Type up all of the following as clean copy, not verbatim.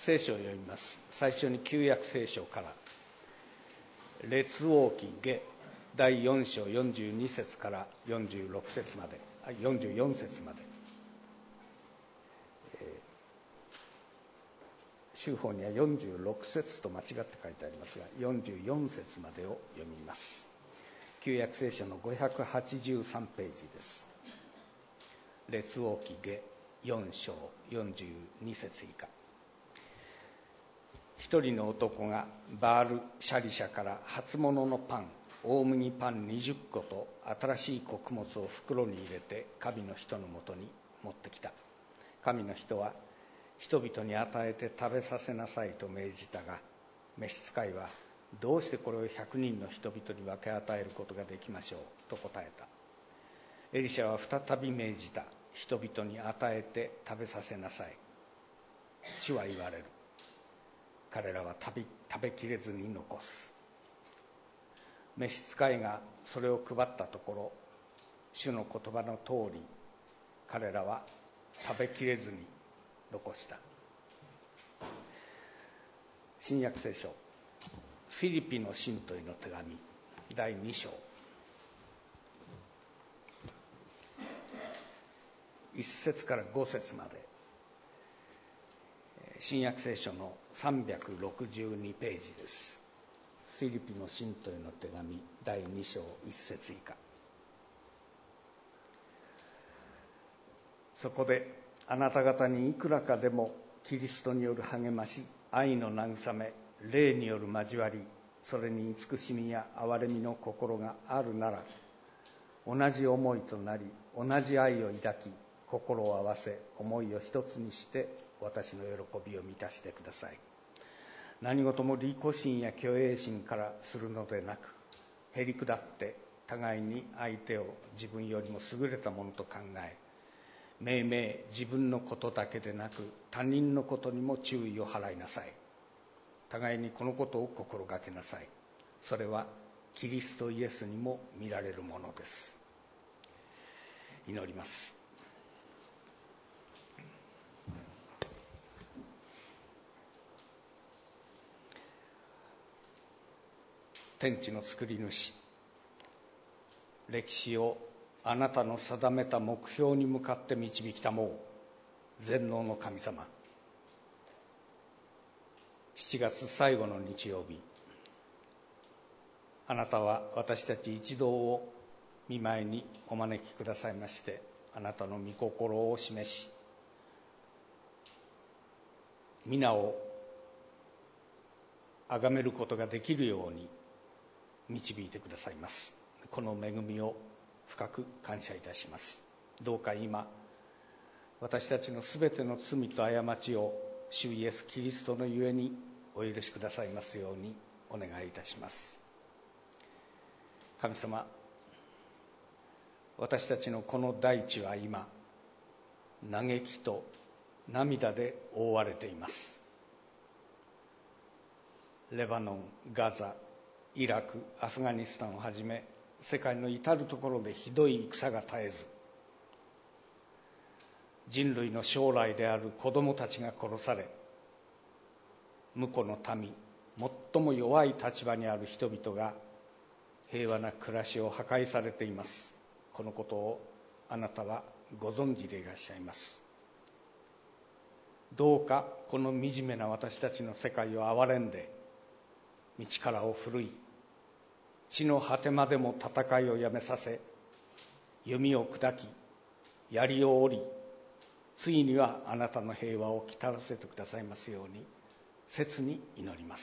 聖書を読みます。最初に旧約聖書から列王記下第4章42節から46節まで44節まで、修法には46節と間違って書いてありますが44節までを読みます。旧約聖書の583ページです。列王記下4章42節以下。一人の男がバールシャリシャから初物のパン、大麦パン20個と新しい穀物を袋に入れて神の人のもとに持ってきた。神の人は人々に与えて食べさせなさいと命じたが、召使いはどうしてこれを100人の人々に分け与えることができましょうと答えた。エリシャは再び命じた。人々に与えて食べさせなさい。主は言われる。彼らは食べきれずに残す。召使いがそれを配ったところ、主の言葉の通り彼らは食べきれずに残した。新約聖書フィリピの信徒への手紙第2章1節から5節まで、新約聖書の362ページです。フィリピの信徒への手紙第2章1節以下。そこであなた方にいくらかでもキリストによる励まし、愛の慰め、霊による交わり、それに慈しみや憐れみの心があるなら、同じ思いとなり同じ愛を抱き、心を合わせ思いを一つにして私の喜びを満たしてください。何事も利己心や虚栄心からするのでなく、へりくだって互いに相手を自分よりも優れたものと考え、めいめい自分のことだけでなく他人のことにも注意を払いなさい。互いにこのことを心がけなさい。それはキリストイエスにも見られるものです。祈ります。天地の作り主、歴史をあなたの定めた目標に向かって導きたもう全能の神様、7月最後の日曜日、あなたは私たち一同を御前にお招きくださいまして、あなたの御心を示し、皆を崇めることができるように導いてくださいます。この恵みを深く感謝いたします。どうか今私たちのすべての罪と過ちを主イエスキリストのゆえにお許しくださいますようにお願いいたします。神様、私たちのこの大地は今嘆きと涙で覆われています。レバノン、ガザ、イラク、アフガニスタンをはじめ世界の至るところでひどい戦が絶えず、人類の将来である子どもたちが殺され、婿の民、最も弱い立場にある人々が平和な暮らしを破壊されています。このことをあなたはご存知でいらっしゃいます。どうかこの惨めな私たちの世界を憐れんで、道からを振るい、地の果てまでも戦いをやめさせ、弓を砕き、槍を折り、ついにはあなたの平和をきたらせてくださいますように切に祈ります。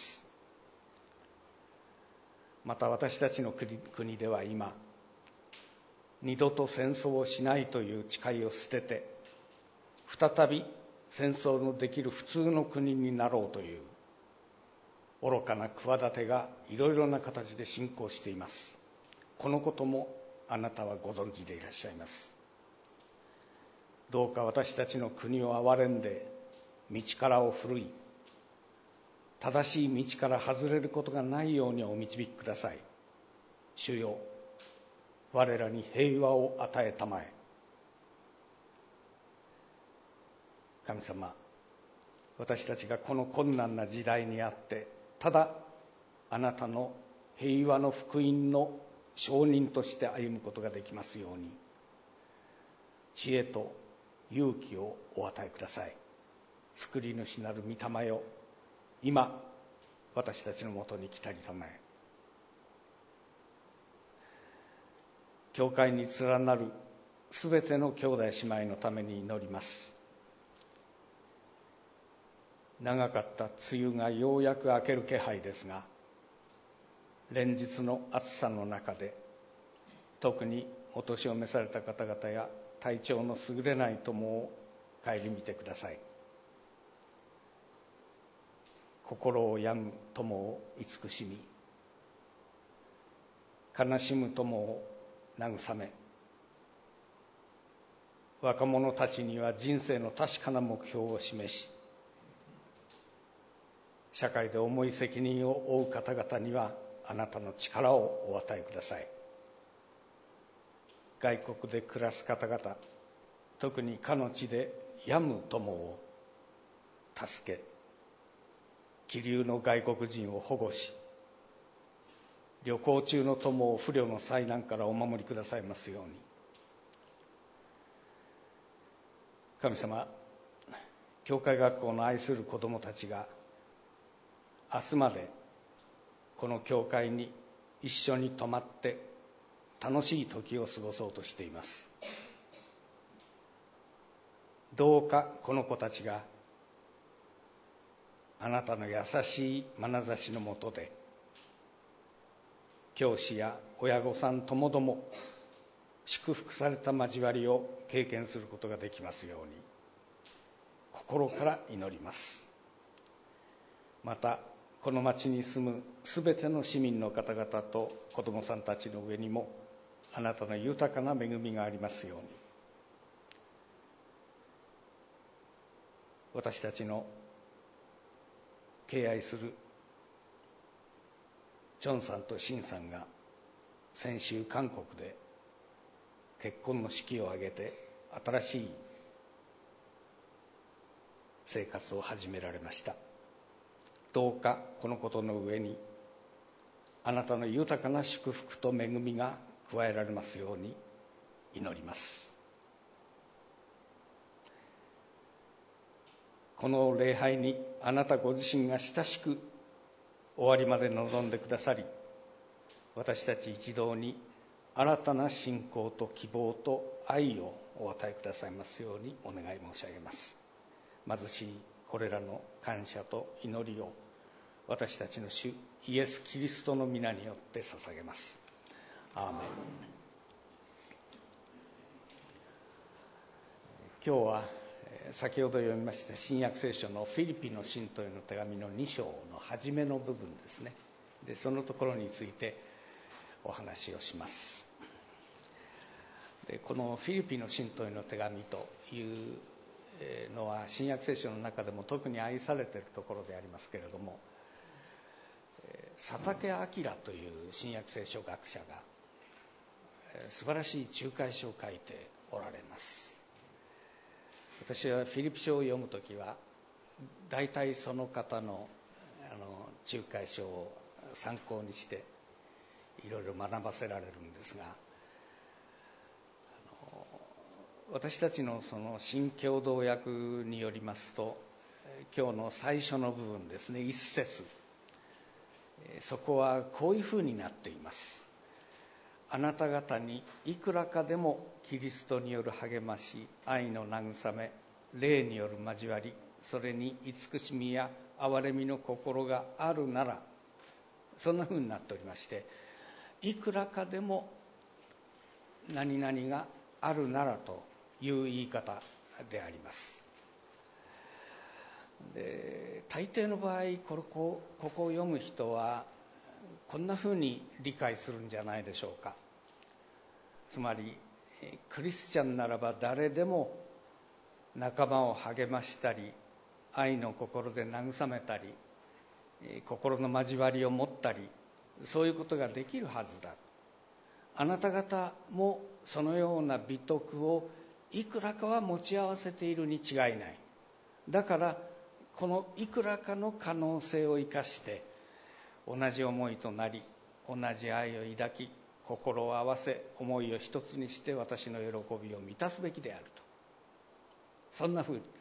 また私たちの国では今、二度と戦争をしないという誓いを捨てて、再び戦争のできる普通の国になろうという愚かな企てがいろいろな形で進行しています。このこともあなたはご存知でいらっしゃいます。どうか私たちの国を憐れんで道からを振るい、正しい道から外れることがないようにお導きください。主よ、我らに平和を与えたまえ。神様、 私たちがこの困難な時代にあって、ただあなたの平和の福音の証人として歩むことができますように、知恵と勇気をお与えください。救い主なる御霊よ、今私たちのもとに来たりたまえ。教会に連なるすべての兄弟姉妹のために祈ります。長かった梅雨がようやく明ける気配ですが、連日の暑さの中で、特にお年を召された方々や体調の優れない友を顧みてください。心を病む友を慈しみ、悲しむ友を慰め、若者たちには人生の確かな目標を示し、社会で重い責任を負う方々にはあなたの力をお与えください。外国で暮らす方々、特にかの地で病む友を助け、気流の外国人を保護し、旅行中の友を不慮の災難からお守りくださいますように。神様、教会学校の愛する子どもたちが明日までこの教会に一緒に泊まって楽しい時を過ごそうとしています。どうかこの子たちがあなたの優しい眼差しのもとで、教師や親御さんともども祝福された交わりを経験することができますように心から祈ります。またこの町に住むすべての市民の方々と子どもさんたちの上にもあなたの豊かな恵みがありますように。私たちの敬愛するチョンさんとシンさんが先週韓国で結婚の式を挙げて新しい生活を始められました。どうかこのことの上にあなたの豊かな祝福と恵みが加えられますように祈ります。この礼拝にあなたご自身が親しく終わりまで臨んでくださり、私たち一同に新たな信仰と希望と愛をお与えくださいますようにお願い申し上げます。貧しいこれらの感謝と祈りを私たちの主イエス・キリストの皆によって捧げます。アーメン。今日は先ほど読みました新約聖書のフィリピの信徒への手紙の2章の初めの部分ですね。でそのところについてお話をします。でこのフィリピの信徒への手紙というのは新約聖書の中でも特に愛されているところでありますけれども、佐竹明という新約聖書学者が素晴らしい仲介書を書いておられます。私はフィリピ書を読むときは大体その方の仲介書を参考にしていろいろ学ばせられるんですが、私たちのその新共同訳によりますと、今日の最初の部分ですね、一節、そこはこういうふうになっています。あなた方にいくらかでもキリストによる励まし、愛の慰め、霊による交わり、それに慈しみや憐れみの心があるなら、そんなふうになっておりまして、いくらかでも何々があるならという言い方であります。で大抵の場合ここを読む人はこんなふうに理解するんじゃないでしょうか。つまりクリスチャンならば誰でも仲間を励ましたり、愛の心で慰めたり、心の交わりを持ったり、そういうことができるはずだ。あなた方もそのような美徳をいくらかは持ち合わせているに違いない。だからこのいくらかの可能性を生かして同じ思いとなり、同じ愛を抱き、心を合わせ、思いを一つにして私の喜びを満たすべきであると、そんなふうにです。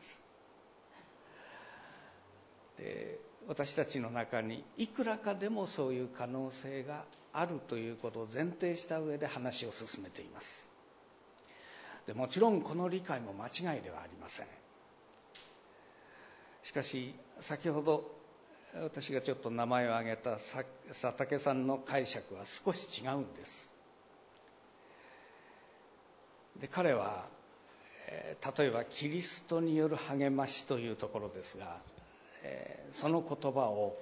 で、私たちの中にいくらかでもそういう可能性があるということを前提した上で話を進めています。でもちろんこの理解も間違いではありません。しかし先ほど私がちょっと名前を挙げた佐竹さんの解釈は少し違うんです。で、彼は例えばキリストによる励ましというところですが、その言葉を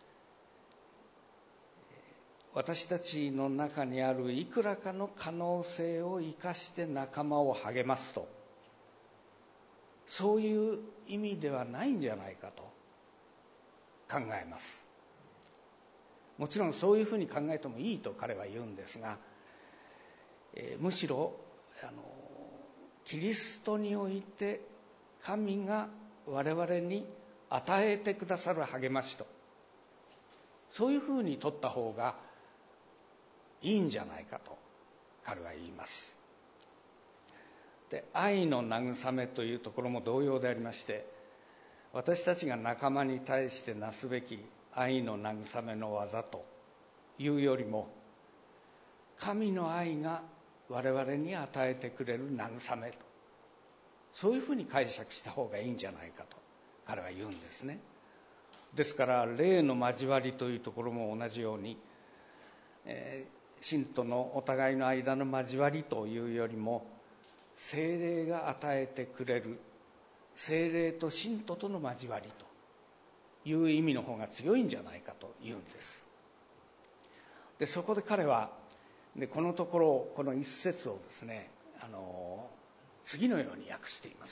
私たちの中にあるいくらかの可能性を生かして仲間を励ますと、そういう意味ではないんじゃないかと考えます。もちろんそういうふうに考えてもいいと彼は言うんですが、むしろキリストにおいて神が我々に与えてくださる励ましと、そういうふうに取った方がいいんじゃないかと彼は言います。で、愛の慰めというところも同様でありまして、私たちが仲間に対してなすべき愛の慰めの技というよりも、神の愛が我々に与えてくれる慰めと、そういうふうに解釈した方がいいんじゃないかと彼は言うんですね。ですから霊の交わりというところも同じように、信徒のお互いの間の交わりというよりも、聖霊が与えてくれる聖霊と信徒との交わりという意味の方が強いんじゃないかと言うんです。で、そこで彼はこのところこの一節をですね、次のように訳しています。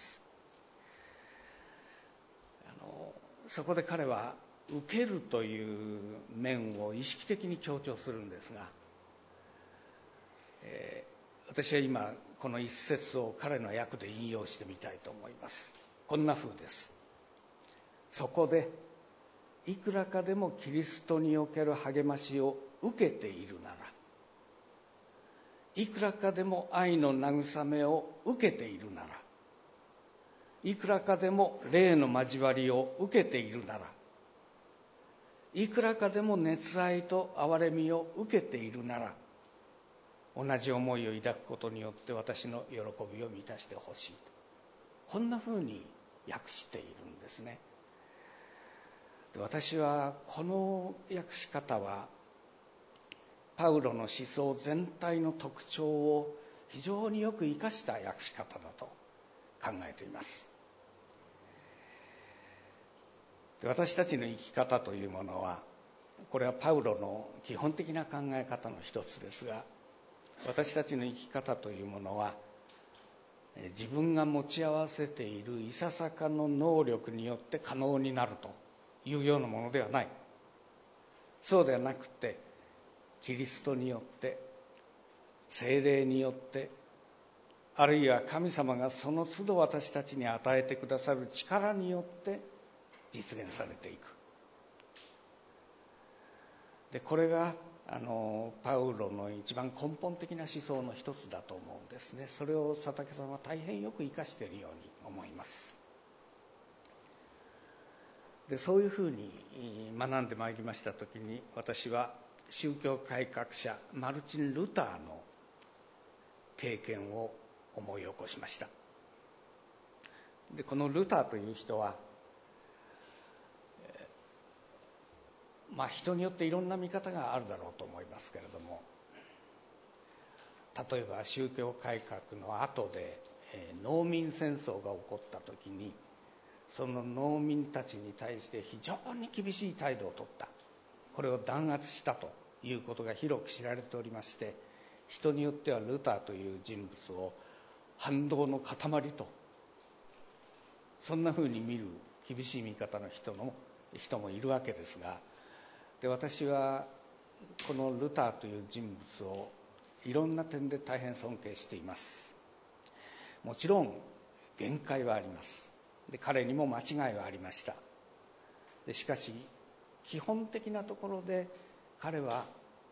そこで彼は受けるという面を意識的に強調するんですが、私は今この一節を彼の訳で引用してみたいと思います。こんな風です。そこでいくらかでもキリストにおける励ましを受けているなら、いくらかでも愛の慰めを受けているなら、いくらかでも霊の交わりを受けているなら、いくらかでも熱愛と憐れみを受けているなら、同じ思いを抱くことによって私の喜びを満たしてほしい、こんなふうに訳しているんですね。で、私はこの訳し方はパウロの思想全体の特徴を非常によく生かした訳し方だと考えています。で、私たちの生き方というものは、これはパウロの基本的な考え方の一つですが、私たちの生き方というものは自分が持ち合わせているいささかの能力によって可能になるというようなものではない。そうではなくて、キリストによって、聖霊によって、あるいは神様がその都度私たちに与えてくださる力によって実現されていく。で、これがパウロの一番根本的な思想の一つだと思うんですね。それを佐竹さんは大変よく生かしているように思います。で、そういうふうに学んでまいりましたときに、私は宗教改革者マルチン・ルターの経験を思い起こしました。で、このルターという人は、人によっていろんな見方があるだろうと思いますけれども、例えば宗教改革の後で農民戦争が起こった時に、その農民たちに対して非常に厳しい態度を取った、これを弾圧したということが広く知られておりまして、人によってはルターという人物を反動の塊と、そんなふうに見る厳しい見方の人もいるわけですが、で、私はこのルターという人物をいろんな点で大変尊敬しています。もちろん限界はあります。で、彼にも間違いはありました。 でしかし基本的なところで彼は、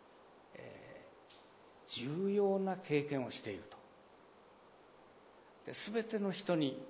重要な経験をしていると。で全ての人に、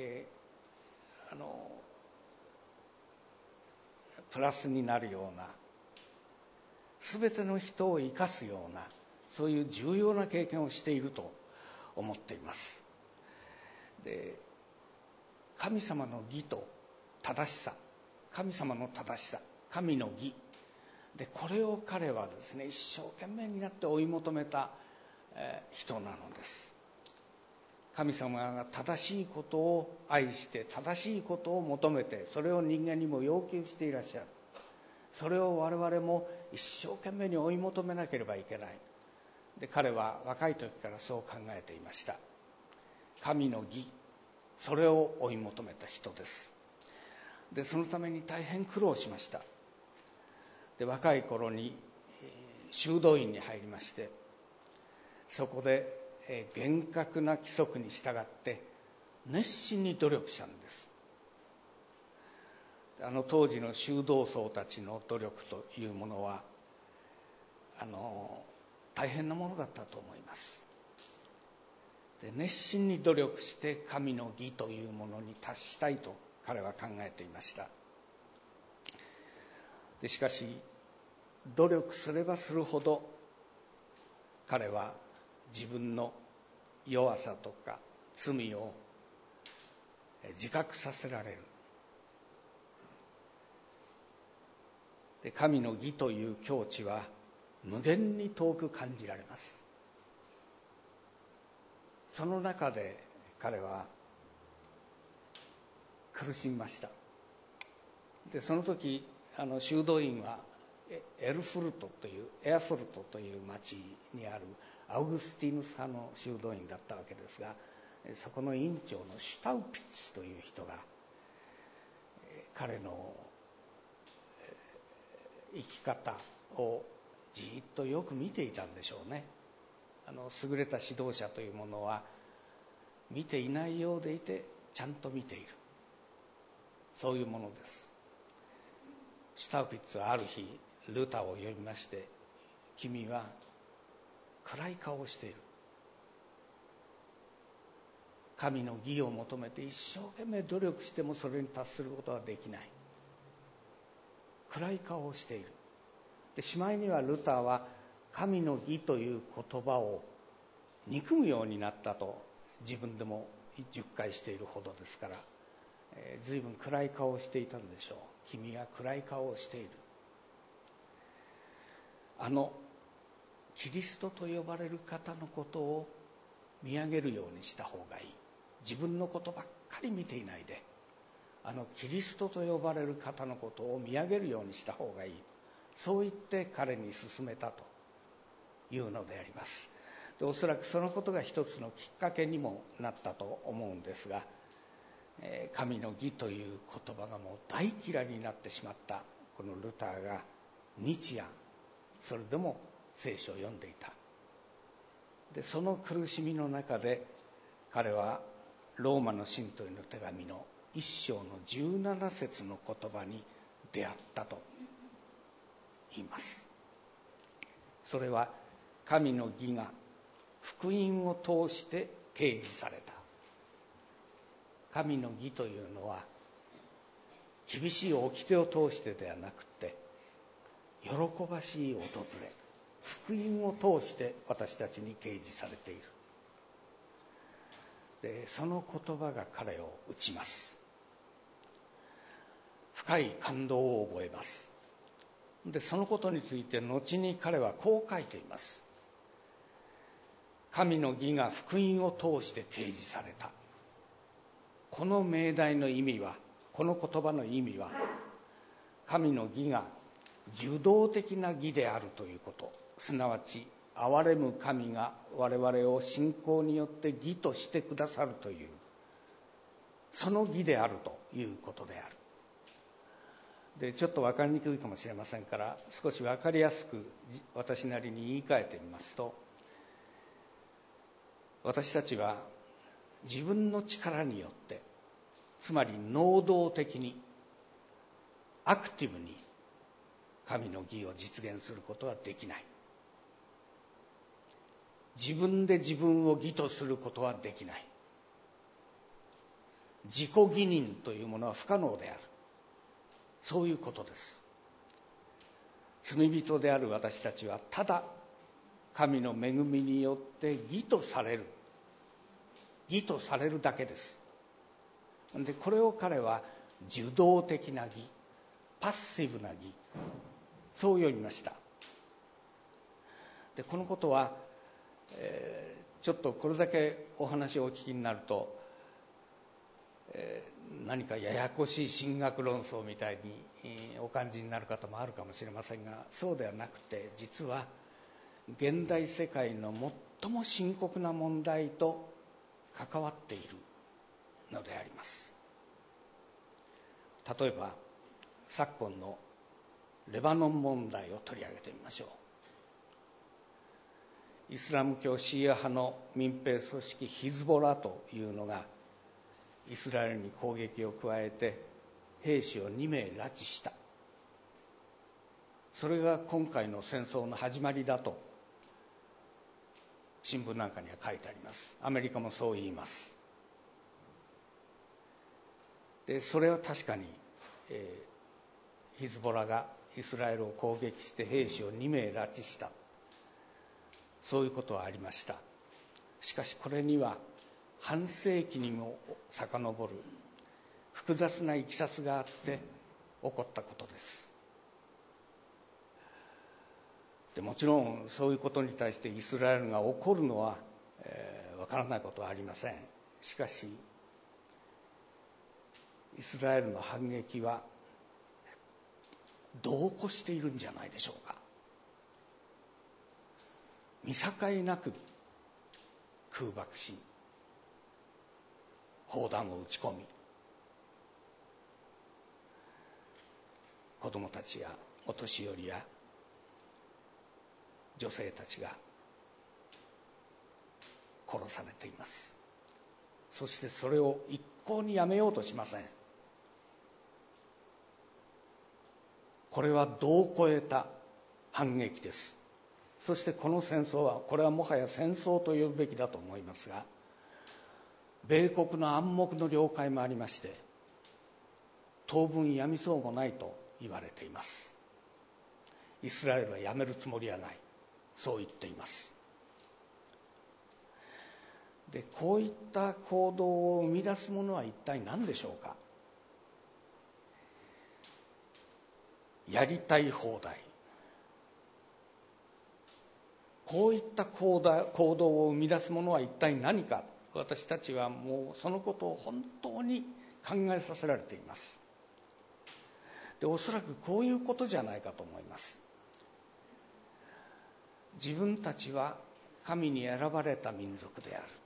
プラスになるような、全ての人を生かすような、そういう重要な経験をしていると思っています。で、神様の義と正しさ、神様の正しさ、神の義で、これを彼はですね、一生懸命になって追い求めた人なのです。神様が正しいことを愛して正しいことを求めて、それを人間にも要求していらっしゃる。それを我々も一生懸命に追い求めなければいけない。で、彼は若い時からそう考えていました。神の義、それを追い求めた人です。で、そのために大変苦労しました。で、若い頃に修道院に入りまして、そこで厳格な規則に従って熱心に努力したんです。当時の修道僧たちの努力というものは大変なものだったと思います。で、熱心に努力して神の義というものに達したいと彼は考えていました。でしかし努力すればするほど彼は自分の弱さとか罪を自覚させられる。で、神の義という境地は無限に遠く感じられます。その中で彼は苦しみました。で、その時修道院はエアフルトという町にあるアウグスティヌス派の修道院だったわけですが、そこの院長のシュタウピッツという人が彼の生き方をじっとよく見ていたんでしょうね。優れた指導者というものは見ていないようでいてちゃんと見ている、そういうものです。シュタウピッツはある日ルターを呼びまして、君は暗い顔をしている。神の義を求めて一生懸命努力してもそれに達することはできない。暗い顔をしている。で、しまいにはルターは神の義という言葉を憎むようになったと自分でも述懐しているほどですから、随分暗い顔をしていたんでしょう。君は暗い顔をしている。キリストと呼ばれる方のことを見上げるようにした方がいい。自分のことばっかり見ていないで、キリストと呼ばれる方のことを見上げるようにした方がいい。そう言って彼に勧めたというのであります。で、おそらくそのことが一つのきっかけにもなったと思うんですが、神の義という言葉がもう大嫌いになってしまったこのルターが日夜それでも聖書を読んでいた。で、その苦しみの中で彼はローマの信徒への手紙の1章の17節の言葉に出会ったと言います。それは神の義が福音を通して掲示された。神の義というのは厳しい掟を通してではなくて、喜ばしい訪れ、福音を通して私たちに掲示されている。で、その言葉が彼を打ちます。深い感動を覚えます。で、そのことについて後に彼はこう書いています。神の義が福音を通して掲示された。この命題の意味は、この言葉の意味は、神の義が受動的な義であるということ、すなわち憐れむ神が我々を信仰によって義としてくださるという、その義であるということである。で、ちょっと分かりにくいかもしれませんから、少し分かりやすく私なりに言い換えてみますと、私たちは自分の力によって、つまり能動的にアクティブに神の義を実現することはできない。自分で自分を義とすることはできない。自己義認というものは不可能である。そういうことです。罪人である私たちはただ神の恵みによって義とされるだけです。でこれを彼は受動的な義、パッシブな義、そう読みました。でこのことは、ちょっとこれだけお話をお聞きになると、何かややこしい神学論争みたいにお感じになる方もあるかもしれませんが、そうではなくて、実は現代世界の最も深刻な問題と関わっているのであります。例えば昨今のレバノン問題を取り上げてみましょう。イスラム教シーア派の民兵組織ヒズボラというのがイスラエルに攻撃を加えて兵士を2名拉致した。それが今回の戦争の始まりだと新聞なんかには書いてあります。アメリカもそう言います。でそれは確かに、ヒズボラがイスラエルを攻撃して兵士を2名拉致した、そういうことはありました。しかしこれには半世紀にも遡る複雑ないきさつがあって起こったことです。でもちろんそういうことに対してイスラエルが怒るのはわからないことはありません。しかしイスラエルの反撃は度を越しているんじゃないでしょうか。見境なく空爆し、砲弾を撃ち込み、子どもたちやお年寄りや女性たちが殺されています。そしてそれを一向にやめようとしません。これは度を超えた反撃です。そしてこの戦争は、これはもはや戦争と呼ぶべきだと思いますが、米国の暗黙の了解もありまして、当分やみそうもないと言われています。イスラエルはやめるつもりはない、そう言っています。でこういった行動を生み出すものは一体何でしょうか。やりたい放題、こういった行動を生み出すものは一体何か。私たちはもうそのことを本当に考えさせられています。でおそらくこういうことじゃないかと思います。自分たちは神に選ばれた民族である。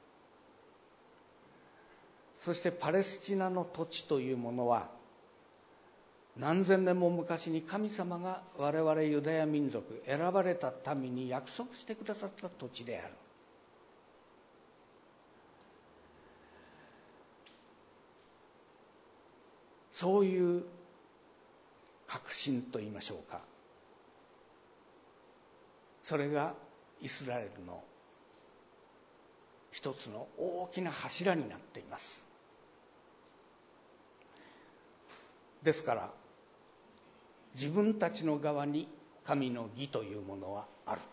そしてパレスチナの土地というものは何千年も昔に神様が我々ユダヤ民族、選ばれた民に約束してくださった土地である。そういう確信といいましょうか、それがイスラエルの一つの大きな柱になっています。ですから自分たちの側に神の義というものはあると。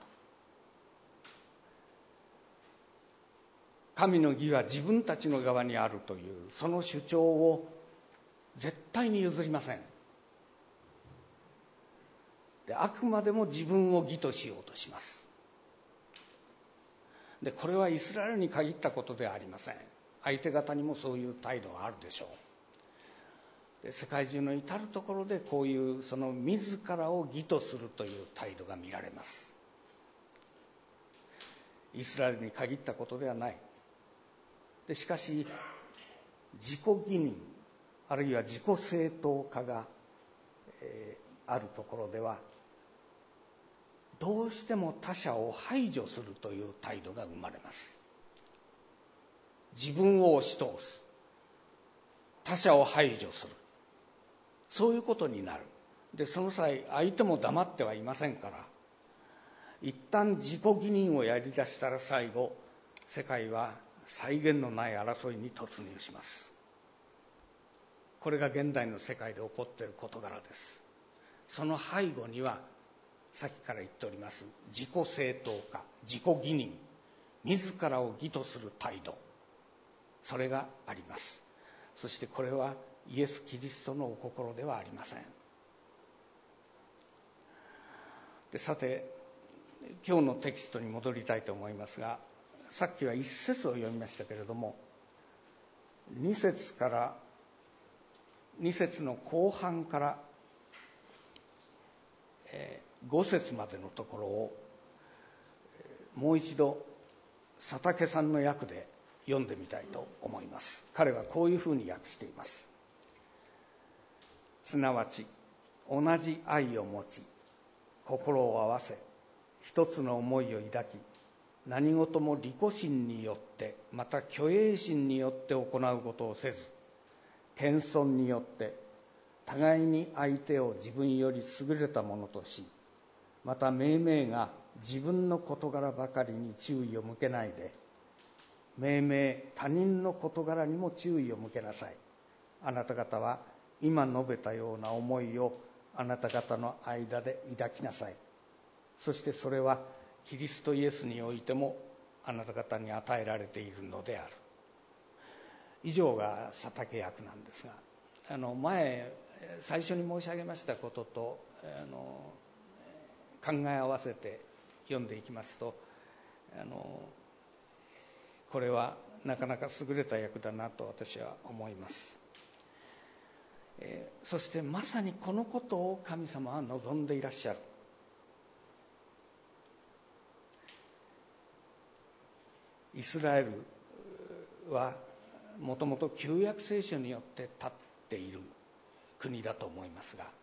神の義は自分たちの側にあるというその主張を絶対に譲りません。であくまでも自分を義としようとします。でこれはイスラエルに限ったことではありません。相手方にもそういう態度があるでしょう。世界中の至るところでこういうその自らを義とするという態度が見られます。イスラエルに限ったことではない。でしかし自己義認あるいは自己正当化が、あるところではどうしても他者を排除するという態度が生まれます。自分を押し通す、他者を排除する、そういうことになる。 でその際相手も黙ってはいませんから、一旦自己義認をやり出したら最後世界は際限のない争いに突入します。これが現代の世界で起こっている事柄です。その背後にはさっきから言っております自己正当化、自己義認、自らを義とする態度、それがあります。そしてこれはイエス・キリストのお心ではありません。でさて今日のテキストに戻りたいと思いますが、さっきは一節を読みましたけれども、2節の後半から5節までのところをもう一度佐竹さんの訳で読んでみたいと思います。彼はこういうふうに訳しています。すなわち同じ愛を持ち、心を合わせ、一つの思いを抱き、何事も利己心によってまた虚栄心によって行うことをせず、謙遜によって互いに相手を自分より優れたものとし、また命名が自分の事柄ばかりに注意を向けないで、命名他人の事柄にも注意を向けなさい。あなた方は今述べたような思いをあなた方の間で抱きなさい。そしてそれはキリストイエスにおいてもあなた方に与えられているのである。以上が佐竹訳なんですが、最初に申し上げましたことと考え合わせて読んでいきますと、これはなかなか優れた訳だなと私は思います。そしてまさにこのことを神様は望んでいらっしゃる。イスラエルはもともと旧約聖書によって立っている国だと思いますが、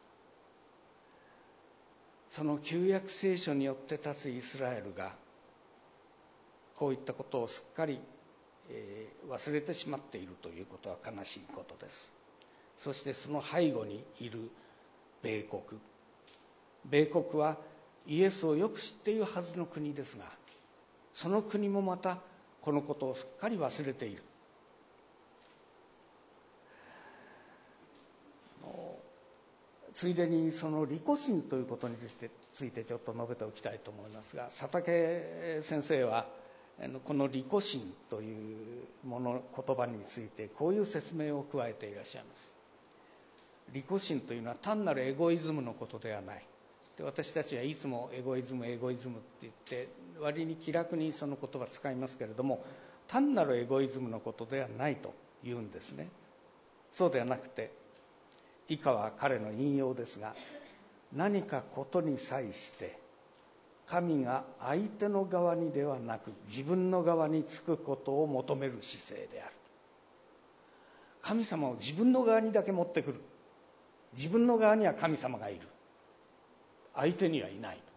その旧約聖書によって立つイスラエルがこういったことをすっかり忘れてしまっているということは悲しいことです。そしてその背後にいる米国はイエスをよく知っているはずの国ですが、その国もまたこのことをすっかり忘れている。ついでにその利己心ということについてちょっと述べておきたいと思いますが、佐竹先生はこの利己心という言葉についてこういう説明を加えていらっしゃいます。利己心というのは単なるエゴイズムのことではない。で、私たちはいつもエゴイズムって言って割に気楽にその言葉使いますけれども、単なるエゴイズムのことではないと言うんですね。そうではなくて、以下は彼の引用ですが、何かことに際して神が相手の側にではなく自分の側につくことを求める姿勢である。神様を自分の側にだけ持ってくる。自分の側には神様がいる。相手にはいないと。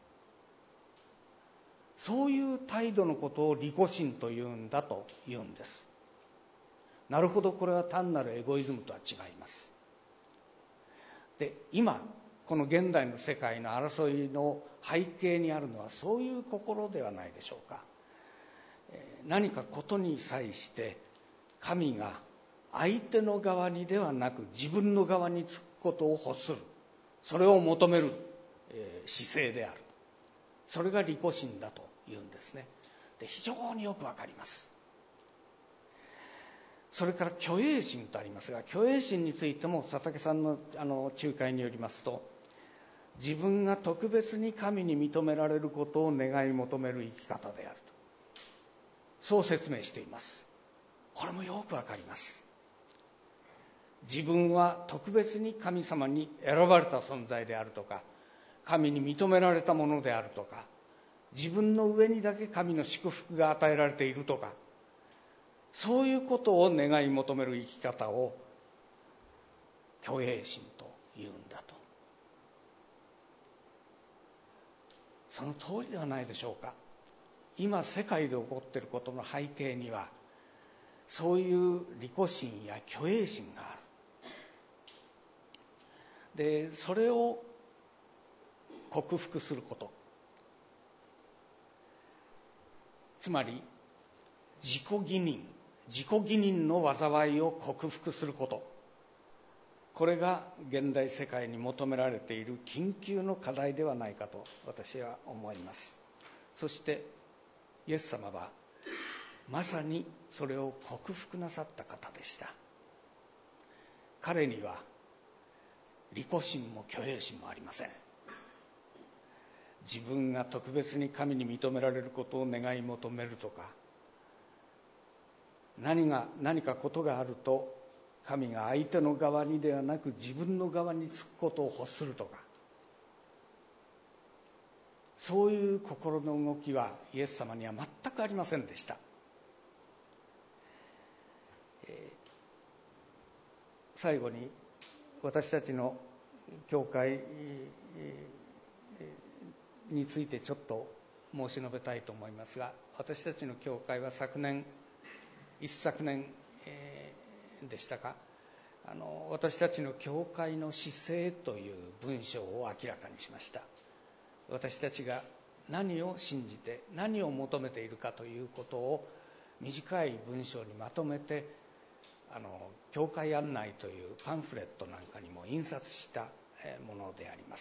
そういう態度のことを利己心というんだと言うんです。なるほど、これは単なるエゴイズムとは違います。で、今この現代の世界の争いの背景にあるのはそういう心ではないでしょうか。何かことに際して神が相手の側にではなく自分の側につくことを欲する、それを求める姿勢である。それが利己心だというんですね。で、非常によくわかります。それから虚栄心とありますが、虚栄心についても佐竹さんの仲介によりますと、自分が特別に神に認められることを願い求める生き方であると、そう説明しています。これもよくわかります。自分は特別に神様に選ばれた存在であるとか、神に認められたものであるとか、自分の上にだけ神の祝福が与えられているとか、そういうことを願い求める生き方を虚栄心というんだと。その通りではないでしょうか。今世界で起こっていることの背景にはそういう利己心や虚栄心がある。 でそれを克服すること、つまり自己義認の災いを克服すること、これが現代世界に求められている緊急の課題ではないかと私は思います。そしてイエス様はまさにそれを克服なさった方でした。彼には利己心も虚栄心もありません。自分が特別に神に認められることを願い求めるとか、何かことがあると神が相手の側にではなく自分の側につくことを欲するとか、そういう心の動きはイエス様には全くありませんでした。最後に私たちの教会についてちょっと申し述べたいと思いますが、私たちの教会は一昨年でしたか、私たちの教会の姿勢という文章を明らかにしました。私たちが何を信じて何を求めているかということを短い文章にまとめて、教会案内というパンフレットなんかにも印刷したものであります。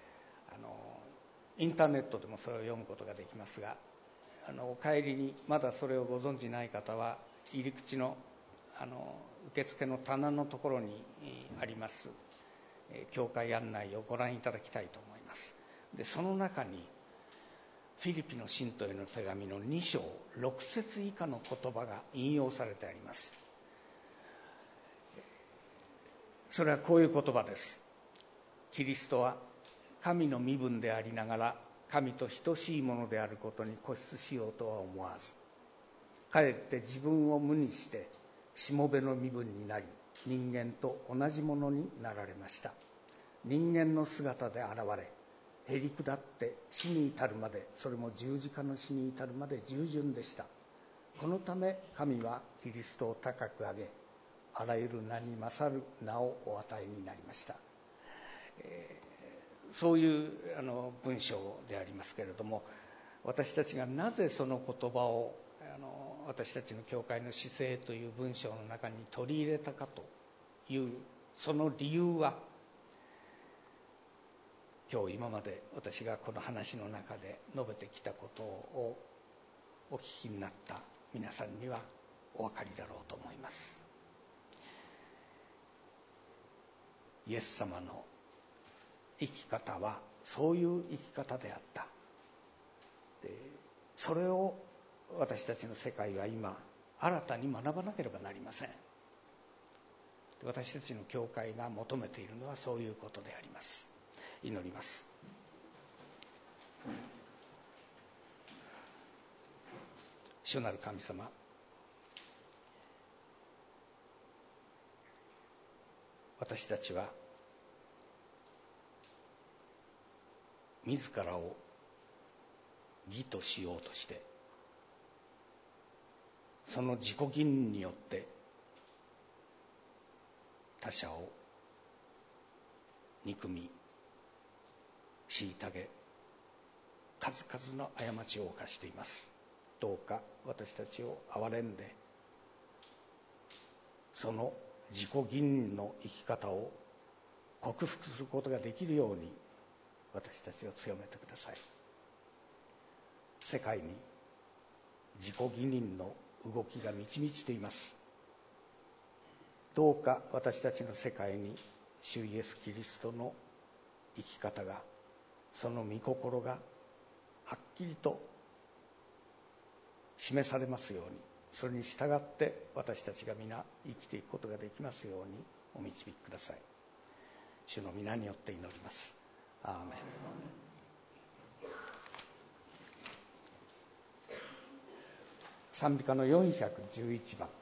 インターネットでもそれを読むことができますが、お帰りにまだそれをご存じない方は入り口の受付の棚のところにあります教会案内をご覧いただきたいと思います。でその中にフィリピの信徒への手紙の2章6節以下の言葉が引用されてあります。それはこういう言葉です。キリストは神の身分でありながら神と等しいものであることに固執しようとは思わず、かえって自分を無にしてしもべの身分になり、人間と同じものになられました。人間の姿で現れ、へりくだって死に至るまで、それも十字架の死に至るまで従順でした。このため神はキリストを高く上げ、あらゆる名に勝る名をお与えになりました。そういう文章でありますけれども、私たちがなぜその言葉を私たちの教会の姿勢という文章の中に取り入れたかというその理由は、今日今まで私がこの話の中で述べてきたことをお聞きになった皆さんにはお分かりだろうと思います。イエス様の生き方はそういう生き方であった。でそれを私たちの世界は今新たに学ばなければなりません。私たちの教会が求めているのはそういうことであります。祈ります。主なる神様、私たちは自らを義としようとして、その自己義認によって他者を憎み虐げ、数々の過ちを犯しています。どうか私たちを憐れんで、その自己義認の生き方を克服することができるように私たちを強めてください。世界に自己義認の動きが満ち満ちています。どうか私たちの世界に主イエス・キリストの生き方が、その御心がはっきりと示されますように、それに従って私たちが皆生きていくことができますようにお導きください。主の皆によって祈ります。アーメン。賛美歌の411番。